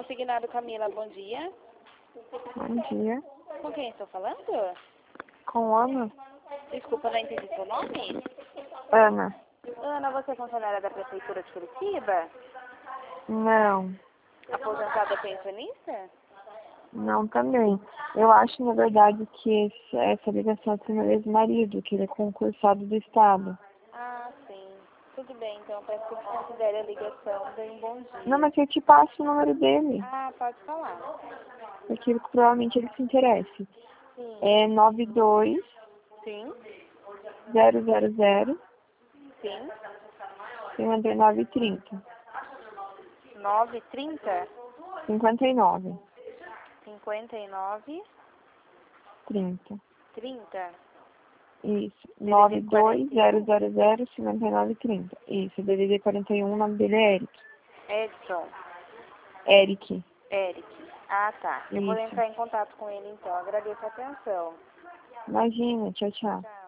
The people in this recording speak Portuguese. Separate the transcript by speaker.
Speaker 1: Consignado Camila, bom dia.
Speaker 2: Bom dia.
Speaker 1: Com quem estou falando?
Speaker 2: Com Ana?
Speaker 1: Desculpa, não entendi seu nome.
Speaker 2: Ana.
Speaker 1: Ana, você é funcionária da Prefeitura de Curitiba?
Speaker 2: Não.
Speaker 1: Aposentada pensionista?
Speaker 2: Não também. Eu acho, na verdade, que essa ligação é do meu ex-marido, que ele é concursado do Estado.
Speaker 1: Ah, sim. Tudo bem, então peço que considere a ligação. Dê um bom dia.
Speaker 2: Não, mas eu te passo o número dele,
Speaker 1: Ah, pode falar.
Speaker 2: porque provavelmente ele se interesse.
Speaker 1: Sim.
Speaker 2: É 92
Speaker 1: Sim.
Speaker 2: 000
Speaker 1: Sim.
Speaker 2: 5930.
Speaker 1: 930
Speaker 2: 59
Speaker 1: 59
Speaker 2: 30.
Speaker 1: 30.
Speaker 2: Isso.
Speaker 1: DDD
Speaker 2: 92000 5930. Isso, DDD 41, o nome dele é Eric.
Speaker 1: Edson.
Speaker 2: Eric.
Speaker 1: Eric. Ah, tá. Eu vou
Speaker 2: Isso.
Speaker 1: entrar em contato com ele então. Agradeço a atenção.
Speaker 2: Imagina, tchau, tchau.
Speaker 1: Tchau.